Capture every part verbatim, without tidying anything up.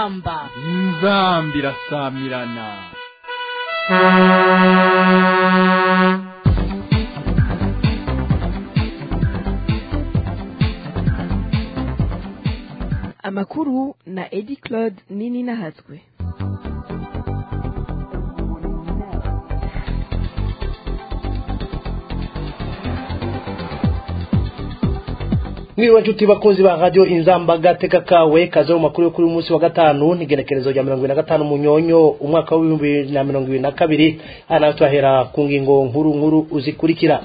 inzamba inzamba irasamirana. Amakuru na Edi Claude Nini Nahatswe. Mwiwe nshuti bakunzi ba radio Inzamba gateka kawe kazo makuru yo kuri umunsi wa gatanu nigenekerezo rya mirongo ine na gatanu munyonyo umwaka wa bibiri na mirongo ibiri na kabiri ana twahera ku ngingo nkuru nkuru uzikurikira.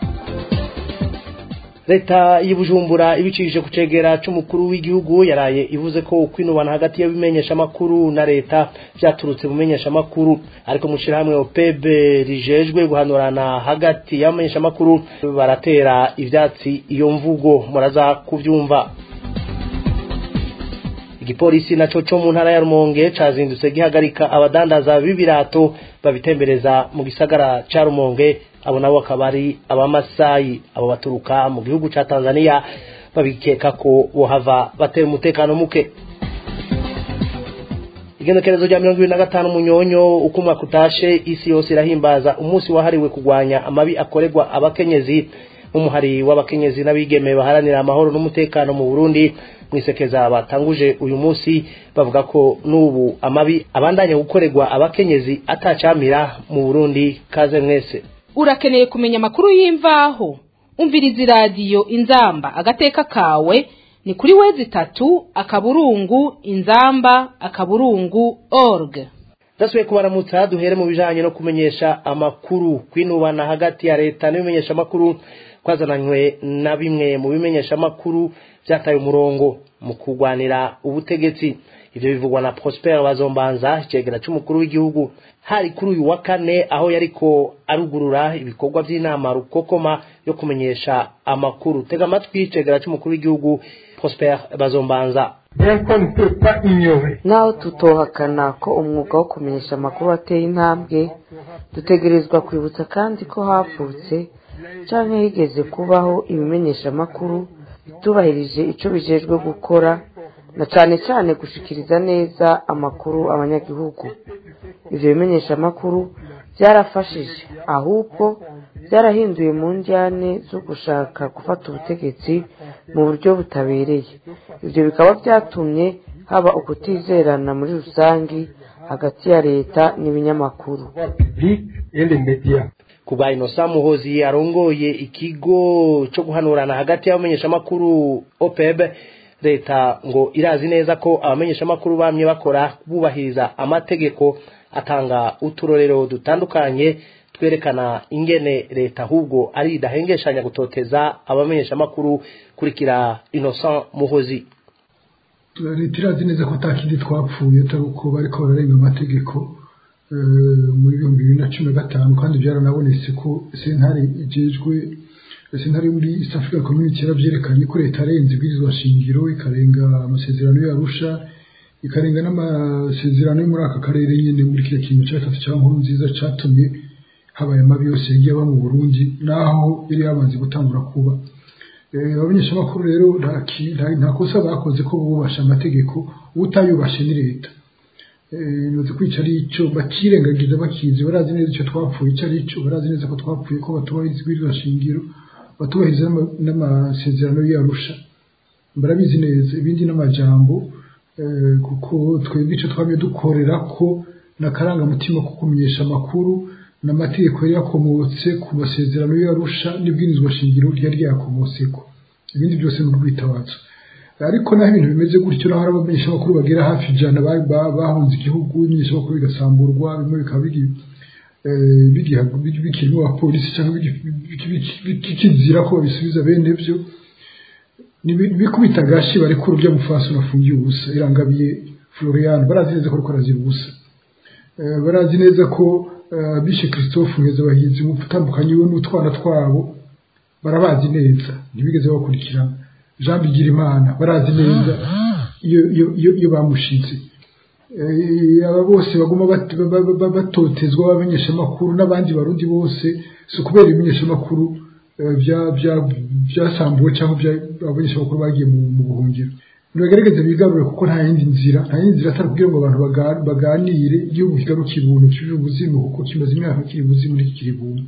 Leta y'Ibujumbura ibicishije kucegera c'umukuru w'igihugu yaraye ivuze ko kwinubana hagati y'abimenyesha makuru na leta byaturutse bumenyesha makuru ariko mushirahamwe O P B rijejwe guhanurana hagati y'abamenyesha makuru baratera ivyatsi iyo mvugo muraza kuvyumva. Igipolisi naco cyo mu ntara ya Rumonge cazindutse gihagarika abadandaza b'ibirato babitembereza mu gisagara ca Rumonge abo nabo akabari abamasayi abo baturuka mu gihugu ca Tanzania babikeka ko bohava batera umutekano muke. Igenekerezo rya mirongo ibiri na gatanu munyonyo ukumwa kutashe isi yose irahimbaza umunsi wahariwe kugwanya amabi akorerwa abakenyezi umuhari w'abakenyezi n'abigeme baharanira amahoro n'umutekano mu Burundi mwisekeza batanguje uyu munsi bavuga ko nubu amabi abandanya gukorerwa abakenyezi atacamira mu Burundi. Kaze mwese. Urakeneye kumenya makuru y'imvaho umviriza radio Inzamba agateka kawe ni kuri wezi tatu akaburungu inzamba akaburungu org. Daswe kubaramutsa duhere mu bijanye no kumenyesha amakuru kwinubana hagati ya leta n'ibimenyesha amakuru kwazananywe na bimwe mu bimenyesha amakuru byataye umurongo mu kugwanira ubutegetsi. Ivyo bivugwa na Prosper Bazombanza cegera c'umukuru w'igihugu hari kuri uyu wa kane aho yariko arugurura ibikorwa by'inama rukokoma yo kumenyesha amakuru. Tega amatwi cegera c'umukuru w'igihugu Prosper Bazombanza. Naho tutohakana ko umwuga wo kumenyesha amakuru ateye intambwe, dutegerezwa kwibutsa kandi ko havutse canke higeze kubaho ibimenyesha amakuru bitubahirije ico bijejwe gukora na cane cane gushikiriza neza amakuru abanyagihugu. Ivyo bimenyesha amakuru byarafashije ahubwo byarahinduye mu njyane zo gushaka gufata ubutegetsi mu buryo butabereye. Ivyo bikaba byatumye haba ukutizerana muri rusangi hagati ya leta n'ibinyamakuru. Kuba Innocent Muhozi arongoye ikigo cyo guhanurana hagati y'abamenyesha amakuru O P B, leta ngo irazi neza ko abamenyesha amakuru bamye bakora bubahiriza amategeko, atanga uturorero dutandukanye twerekana ingene leta ahubwo ari idahengeshanya gutoteza abamenyesha amakuru. Kurikira Innocent Muhozi. Leta irazi neza ko takindi twapfuye taruko bariko bararenga amategeko muri bibiri na cumi na gatanu kandi byaranabonetse ko sentare ijejwe sentare muri East Africa Community yaravyerekanye ko leta arenze ibwirizwa shingiro ikarenga amasezerano y'Arusha ikarenga n'amasezerano yo muri aka karere nyene muri kile kintu cyatatu cya nkuru nziza catumye habaye amabi yose yagiye aba mu Burundi naho yari yabanze gutangura kuba. Abamenyesha amakuru rero nta kosa bakoze ko bubasha amategeko, utayubashe ni leta. Nuze kwica ari ico bakirengagiza bakizi barazi neza ico twapfuye icyo ari ico barazi neza ko twapfuye ko batubahiriza ibwirizwa shingiro batubahiriza n'amasezerano y'Arusha barabizi neza ibindi n'amajambo kuko twebwe ico twamye dukorera ko nakaranga mutima ko kumenyesha amakuru n'amategeko yakomotse ku masezerano y'Arusha n'ibwirizwa shingiro ryari yakomotseko ibindi byose n'ubwitabazo. Ariko naho ibintu bimeze gutyo naho abamenyesha amakuru bagera hafi ijana bahunze igihugu ibimenyesha amakuru bigasamburwa bimwe bikaba bigi bikirimo abapolisi cyangwa bikizira ko babisubiza bene byo bikubita gashi bari ku rubya mufaso nafungiye ubusa Irangabiye Florian barazi neza ko ariko arazira ubusa. Barazi neza ko Bishe Christophe Ngeze bahizi mutandukanye we n'utwana twabo barabazi neza ntibigeze bakurikirana. Jean Bigirimana barazi neza iyo iyo iyo bamushitse. Aba bose baguma batotezwa abamenyesha amakuru n'abandi barundi bose so kubera ibimenyesha amakuru bya bya byasambuwe cyangwa abamenyesha amakuru bagiye mu buhungiro. nibagerageze bigarure kuko nta yindi nzira nta yindi nzira atari kugira ngo abantu baganire igihugu kigaruka ibuntu kive ubuzima kuko kimaze imyaka kiri ubuzima muri kiri buntu.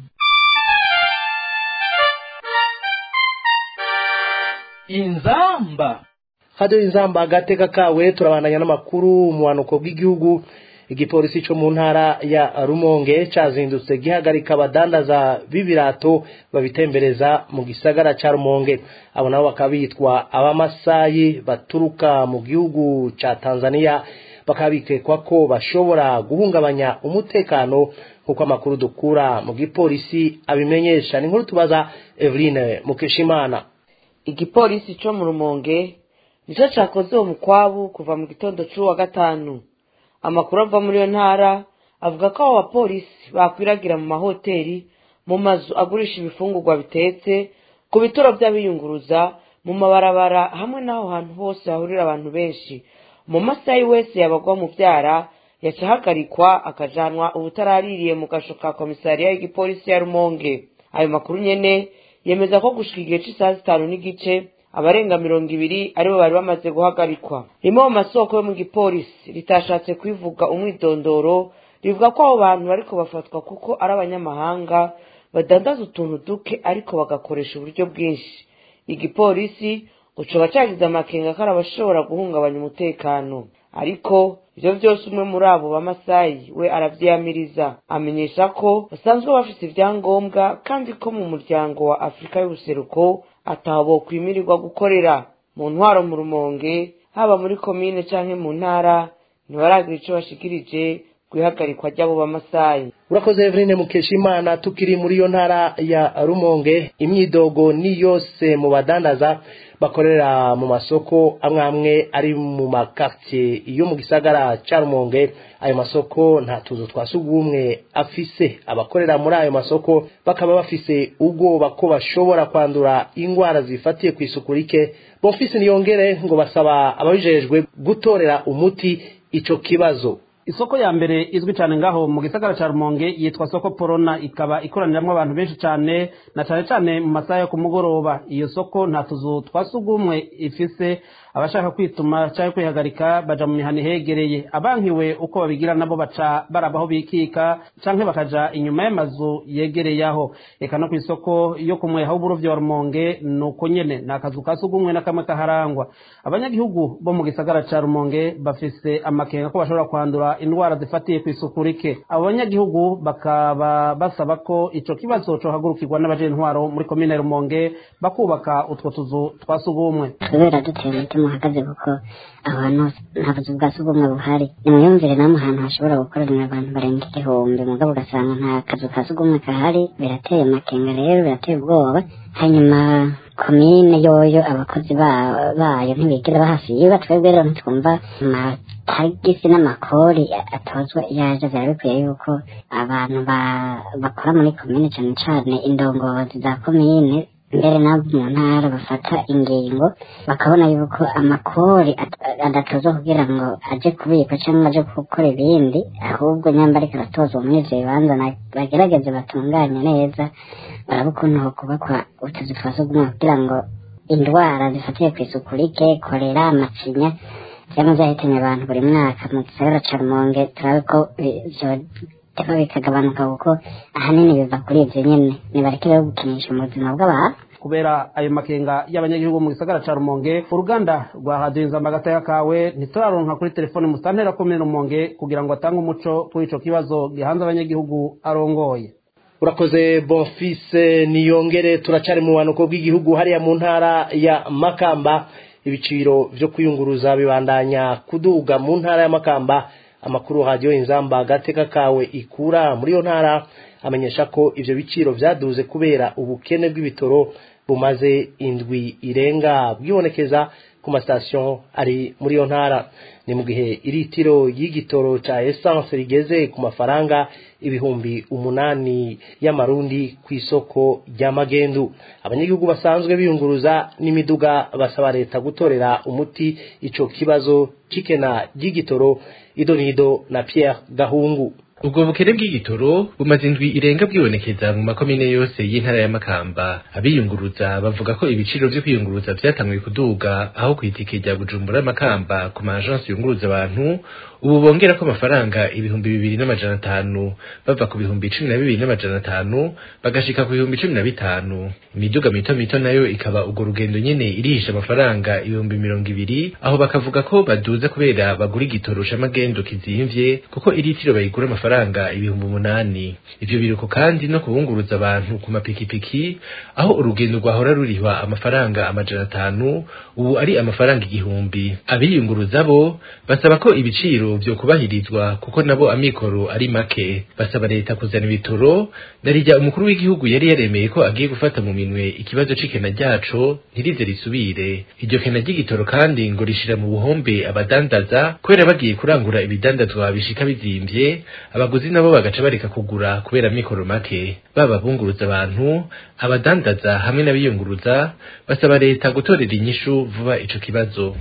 Inzamba hado inzamba agateka kawe turabandanya n'amakuru mu wanuko bw'igihugu. Igipolisi cyo mu ntara ya Rumonge cazindutse gihagarika abadandaza b'ibirato babitembereza mu gisagara ca Rumonge. Abo nabo bakabitwa abamasayi baturuka mu gihugu ca Tanzania, bakabikekwa ko bashobora guhungabanya umutekano kuko amakuru dukura mu gipolisi abimenyesha. Ni nkuru tubaza Eveline Mukeshimana. Igipolisi cyo mu Rumonge nico cakoze uwo mukwabu kuva mu gitondo c'uwa gatanu. Amakuru ava muri yo ntara avuga ko abo bapolisi bakwiragira mu mahoteli, mu mazu agurisha ibifungurwa bitetse, ku bituro by'abiyunguruza, mu mabarabara hamwe n'aho hantu hose hahurira abantu benshi. Mu masayi wese yabagwa mu byara yacahagarikwa akajanwa ubutaraririye mu gasho ka komisariya y'igipolisi ya Rumonge. Ayo makuru nyene yemeza ko gushika igihe c'isaha zitanu n'igice abarenga mirongo ibiri aribo bari bamaze guhagarikwa. Rimwe mu masoko yo mu gipolisi ritashatse kwivuga umwidondoro rivuga ko abo bantu bariko bafatwa kuko ari abanyamahanga badandaza utuntu duke ariko bagakoresha uburyo bwinshi. Igipolisi ucoba cagize amakenga ko arabashobora guhungabanya umutekano, ariko ivyo vyose umwe muri abo bamasayi we aravyiyamiriza, amenyesha ko basanzwe bafite ivyangombwa kandi ko mu muryango wa Afrika y'ubuseruko ataho bokwimirirwa gukorera. Mu ntwaro mu Rumonge haba muri komine canke mu ntara ntibaragira ico bashikirije kwihagarikwa ry'abo bamasayi. Urakoze Eveline Mukeshimana. Tukiri muri yo ntara ya Rumonge, imyidogo ni yose mu badandaza bakorera mu masoko amwe amwe ari mu makartie yo mu gisagara ca Rumonge. Ayo masoko nta tuzo twasugumwe afise. Abakorera muri ayo masoko bakaba bafise ubwoba ko bashobora kwandura ingwara zifatiye kw'isuku rike. Bonfils Niyongere ngo basaba ababijejwe gutorera umuti ico kibazo. Isoko ya mbere izwi cyane ngaho mu gisagara ca Rumonge yitwa Soko Porona, ikaba ikoraniramwe abantu benshi cyane na cyane cyane mu masaha yo kumugoroba. Iyo soko nta tuzu twasugumwe ifise. Abashaka kwituma cyangwa kwihagarika baja mu mihani hegereye. Abankiwe uko babigira nabo baca barabaho bikika canke bakaja inyuma y'amazu yegereyaho. Eka no kwisoko yo kumweha uburovyi wa Rumonge nuko nyene nakazu kasugumwe nakamwe kaharangwa. Abanyagihugu bo mu gisagara ca Rumonge bafise amakenga ko bashobora kwandura indwara zifatiye kw'isuku rike. Abo banyagihugu bakaba basaba ko ico kibazo co hagurukirwa n'abajentwaro muri komine Rumonge bakubaka utwo tuzu twasugumwe. Kubera duteye muhagaze kuko abantu nta buzu bwa sugumwe buhari. Nimuyumvire namwe ahantu hashobora gukoranira abantu barenga igihumbi mugabo ugasanga nta kazu ka sugumwe kahari, birateye amakenga rero, birateye ubwoba. Hanyuma komine yoyo abakozi bayo ntibigera bahasiba. Twebwe rero ntitwumva amatagisi n'amakori atozwa yaje, vyari bikwiye yuko abantu bakora muri komine cane cane indongozi za komine mbere nabo mu ntara bafata ingingo bakabona yuko amakori adatozwa kugira ngo aje kubika cyangwa aje gukora ibindi, ahubwo nyambari karatozwa muri ivyo bibanza bagerageze batunganye neza, baraba ukuntu ho kubakwa utuzu twa sugumwe kugira ngo indwara zifatiye kw'isuku rike, kolera, amacinya vyama vyahitanye abantu buri mwaka mu gisagara ca Rumonge. turabe ko teko bikagabanuka kuko ahanini biva kuri ivyo nyene. Nibarekere gukinisha mu buzima bw'abantu. Kubera ayo makenga y'abanyagihugu mu gisagara ca Rumonge, uruganda rwa Radio Inzamba Agateka kawe ntituraronka kuri telefone musantera komine Rumonge kugira ngo atange umuco kuri ico kibazo gihanze abanyagihugu arongoye. Urakoze Bonfils Niyongere. Turacari mu wanuko bw'igihugu hariya mu ntara ya Makamba. Ibiciro vyo kuyunguruza bibandanya kuduga mu ntara ya Makamba. Amakuru Radio Inzamba Agateka kawe ikura muri yo ntara amenyesha ko ivyo biciro vyaduze kubera ubukene bw'ibitoro bumaze indwi irenga bwibonekeza ku mastation ari muri yo ntara. Ni mu gihe iritiro y'igitoro ca essence rigeze ku mafaranga ibihumbi umunani y'amarundi ku isoko rya Magendu. Abanyagihugu basanzwe biyunguruza n'imiduga basaba leta gutorera umuti ico kibazo cikena ry'igitoro. Idonido na Pierre Gahungu. ubwo bukene bw'igitoro bumaze indwi irenga bwibonekeza mu makomine yose y'intara ya Makamba. Abiyunguruza bavuga ko ibiciro vyo kwiyunguruza vyatanguye kuduga aho kwitike rya Bujumbura Makamba ku ma agence yunguruza abantu ubu bongera ko amafaranga ibihumbi bibiri n'amajana atanu bava ku bihumbi cumi na bibiri n'amajana atanu bagashika ku bihumbi cumi na bitanu. Imiduga mito mito nayo ikaba ubwo rugendo nyene irihisha amafaranga ibihumbi mirongo ibiri, aho bakavuga ko baduza kubera bagura igitoro c'amagendo kizimvye kuko iritiro bayigura amafaranga ibihumbi umunani. Ivyo biruko kandi no kubunguruza abantu ku mapikipiki aho urugendo rwahora rurihwa amafaranga amajana atanu ubu ari amafaranga igihumbi. Abiyunguruza bo basaba ko ibiciro vyo kubahirizwa kuko nabo amikoro ari make. Basaba leta kuzana ibitoro, narijya umukuru w'igihugu yari yaremeye ko agiye gufata mu minwe ikibazo c'ikena ryaco ntirize risubire. Iryo kena ry'igitoro kandi ngo rishira mu buhombe abadandaza kubera bagiye kurangura ibidandazwa bishika bizimvye, abaguzi nabo bagaca bareka kugura kubera amikoro make. Baba bunguruza abantu, abadandaza hamwe n'abiyunguruza basaba leta gutorera inyishu vuba ico kibazo.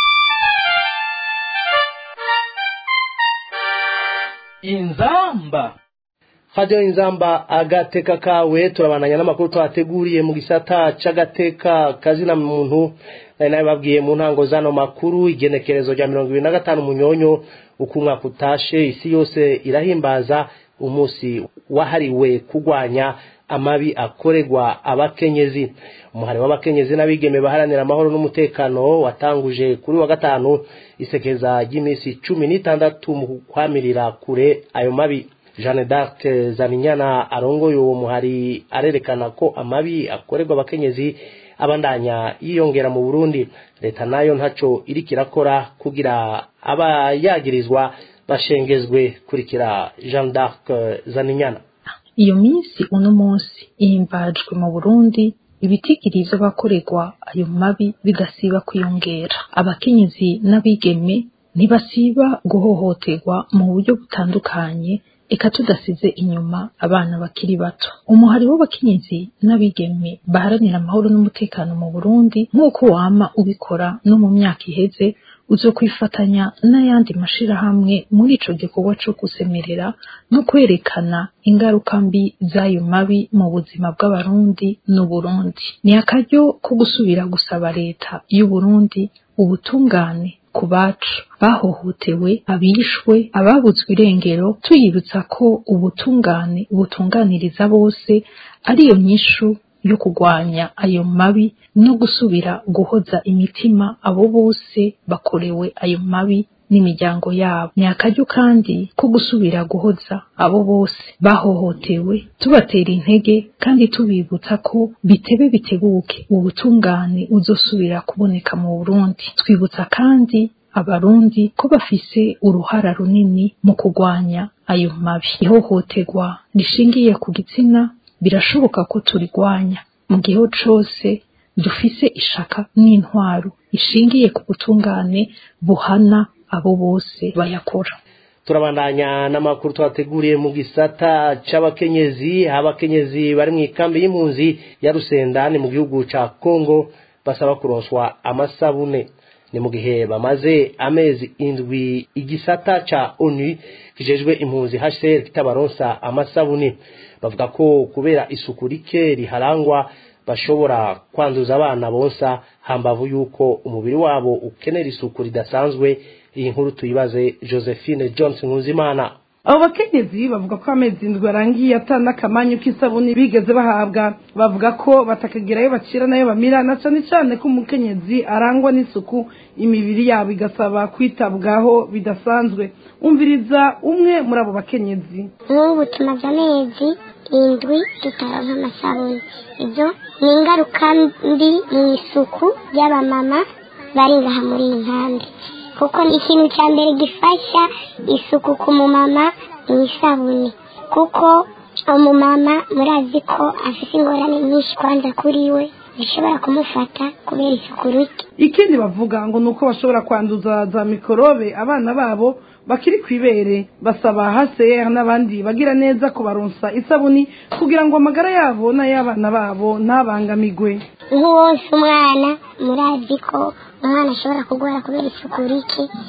Inzamba Radio Inzamba agateka kawe turabandanya n'amakuru twateguriye mu gisata c'agateka kazina muntu. Nari nababwiye mu ntango zano makuru igenekerezo rya mirongo ibiri na gatanu munyonyo uko umwaka utashe isi yose irahimbaza umunsi wahariwe kugwanya amabi akoregwa abakenyezi. Umuhari w'abakenyezi n'abigeme baharanira amahoro n'umutekano watanguje kuri wa gatanu isekeza ry'imisi cumi n'itandatu mu kwamirira kure ayo mabi. Jeanne d'Arc Zaninyana arongoye uwo muhari arerekana ko amabi akoregwa abakenyezi abandanya yiyongera mu Burundi. Leta nayo ntaco irikirakora kugira abayagirizwa bashengezwe. Kurikira Jeanne d'Arc Zaninyana. Iyo minsi uno munsi ihimbajwe mu Burundi, ibitigirizo bakoregwa ayo mabi bigasiba kwiyongera. Abakenyezi n'abigeme ntibasiba guhohoterwa mu buryo butandukanye, eka tudasize inyuma abana bakiri bato. Umuhari w'abakenyezi n'abigeme baharanira amahoro n'umutekano mu Burundi nk'uko wama ubikora no mu myaka iheze, uzokwifatanya n'ayandi mashirahamwe muri ico gikorwa co gusemerera no kwerekana ingaruka mbi z'ayo mabi mu buzima bw'abarundi n'Uburundi. Ni akaryo ko gusubira gusaba leta y'u Burundi ubutungane ku bacu bahohotewe, abishwe, ababuzwe irengero, tuyibutsa ko ubutungane butunganiriza bose ariyo nyishu yo kugwanya ayo mabi no gusubira guhoza imitima abo bose bakorewe ayo mabi n'imiryango yabo. Ni akaryo kandi ko gusubira guhoza abo bose bahohotewe, tubatera intege kandi tubibutsa ko bitebe bitebuke ubutungane uzosubira kuboneka mu Burundi. Twibutsa kandi abarundi ko bafise uruhara runini mu kugwanya ayo mabi. Ihohoterwa rishingiye ku gitsina birashoboka ko turigwanya mu gihe cose dufise ishaka n'intwaro ishingiye ku butungane buhana abo bose bayakora. Turabandanya n'amakuru twateguriye mu gisata c'abakenyezi. Abakenyezi bari mu ikambi y'impunzi ya Rusendani mu gihugu ca Kongo basaba kuronswa amasabune. Ni mu gihe bamaze amezi indwi igisata ca ONU kijejwe impunzi H C R kitabaronsa amasabune. Bavuga ko kubera isuku rike riharangwa bashobora kwanduza abana bonsa hambavu yuko umubiri wabo ukenera isuku ridasanzwe. Iyi nkuru tuyibaze Josephine Johnson Nkuzimana. Abo bakenyezi bavuga ko amezi indwi arangiye atana kamanyu k'isabuni bigeze bahabwa. Bavuga ko batakagerayo bacira nayo bamira, na cyane cyane ko umukenyezi arangwa n'isuku imibiri yabo igasaba kwitabwaho bidasanzwe. Umviriza umwe muri abo bakenyezi. N'ubu tumaze amezi indwi tutaronka amasabuni. Ibyo ni ingaruka mbi mu isuku y'abamama bari ngaha muri iyi nkambi, kuko ni ikintu cya mbere gifasha isuku ku mumama ni isabuni, kuko umumama murazi ko afite ingorane nyinshi kwanza kuri we bishobora kumufata kubera isuku rike. Ikindi bavuga ngo nuko bashobora kwanduza za mikorobe abana babo bakiri kwibere. Basaba H C R n'abandi bagira neza ko baronsa isabuni kugira ngo amagara yabo n'ay'abana babo ntabangamigwe. Nk'uwonse umwana murazi ko umwana ashobora kugwara kubera isuku rike,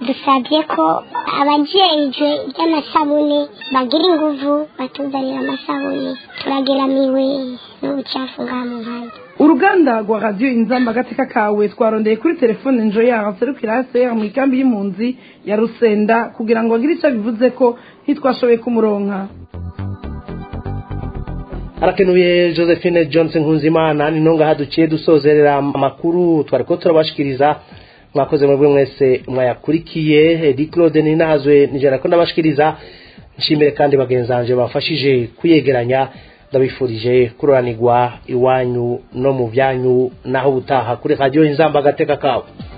dusabye ko abajejwe by'amasabune bagira inguvu batuzanira amasabune turageramiwe n'ubucafu ngaha mu nkambi. uruganda rwa radiyo inzamba agateka kawe twarondeye kuri telefone njo yaho serukira hasi mu ikambi y'impunzi ya Rusenda kugira ngo agire icyo bivuze ko ntitwashoboye kumuronka. arakenuye Josephine Johnson Nkunzimana ni nonga haduciye dusozerera amakuru twariko turabashikiriza. Mwakoze mwebwe mwese mwayakurikiye. Edi Claude Ninazwe nijana ko ndabashikiriza. Nshimire kandi bagenzanje bafashije kuyegeranya. Ndabifurije kuroranirwa iwanyu no mu byanyu naho butaha kuri radio Inzamba agateka kawe.